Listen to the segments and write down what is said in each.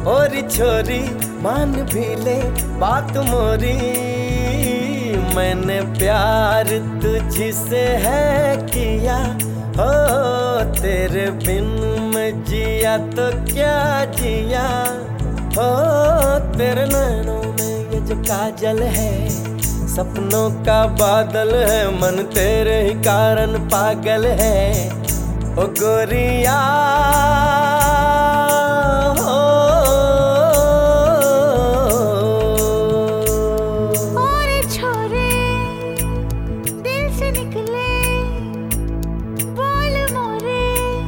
और छोरी मान भी ले बात मोरी, मैंने प्यार तुझसे है किया हो, तेरे बिन मैं जिया तो क्या जिया हो। तेरे नैनों में ये जो काजल है, सपनों का बादल है, मन तेरे ही कारण पागल है ओ गोरिया हो। और छोरे दिल से निकले बोल मोरे,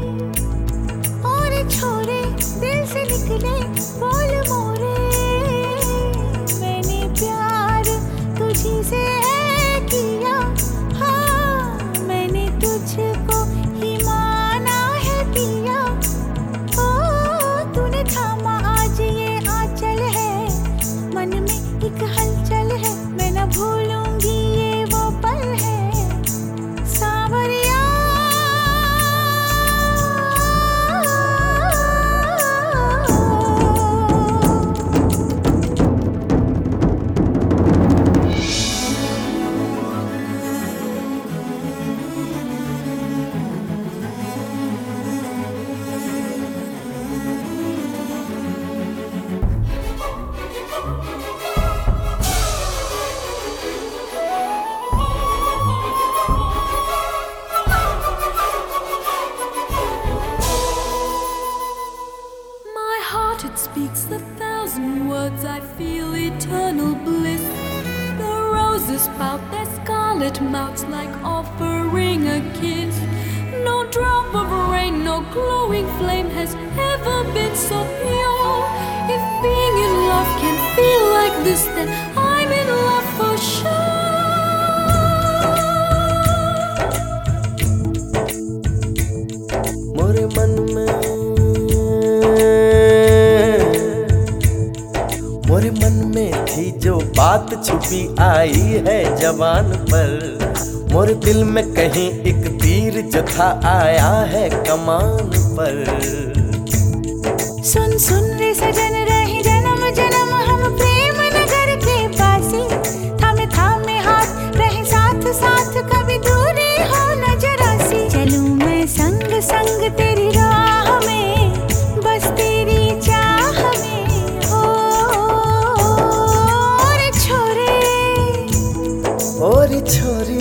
और छोरे दिल से निकले बोल मोरे, मैंने प्यार तुझी से किया, हाँ मैंने तुझको ही माना है पिया। ओ तूने थामा आज ये आंचल है, मन में एक हलचल है, मैं न भूलूंगी ये वो पल है सांवरिया। It speaks 1,000 words, I feel eternal bliss. The roses pout their scarlet mouths like offering a kiss. No drop of rain, no glowing flame has ever been so pure. If being in love can feel like this, then I'm in love for sure. मोरे मन में थी जो बात छुपी आई है जवान पर, मोरे दिल में कहीं एक तीर जो था आया है कमान पर। सुन सुन रे सजन रहे जन्म जन्म हम प्रेम नगर के पासी, थामे थामे हाथ रहे साथ साथ कभी दूरी हो न जरा सी। चलूं मैं संग संग तेरी राह में, बस तेरी चाह में और छोरी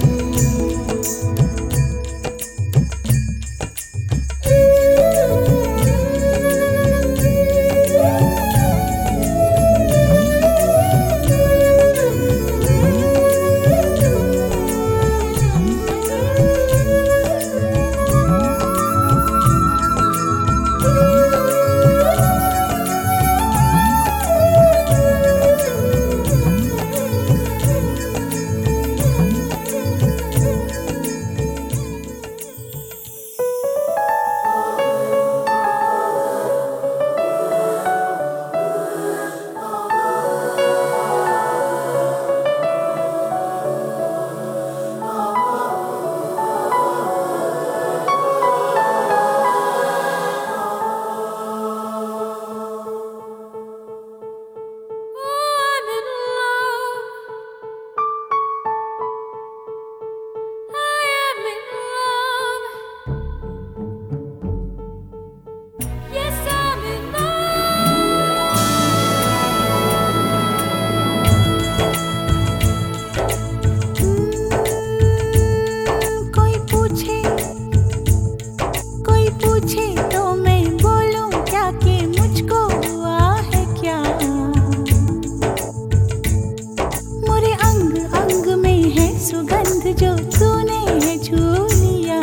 जो तूने है छू लिया।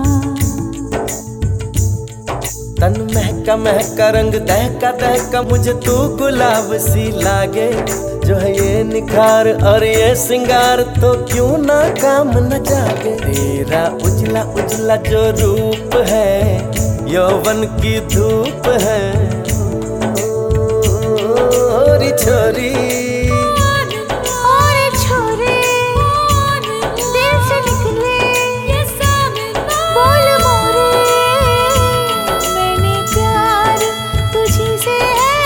तन महका महका रंग दहका दहका मुझे तू गुलाब सी लागे, जो है ये निखार और ये सिंगार तो क्यों ना काम न जागे। तेरा उजला उजला जो रूप है यौवन की धूप है, और छोरी मैंने प्यार तुझी से है।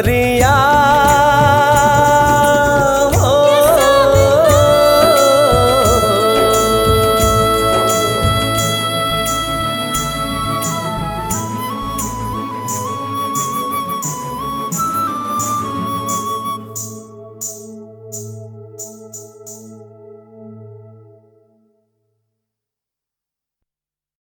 गोरी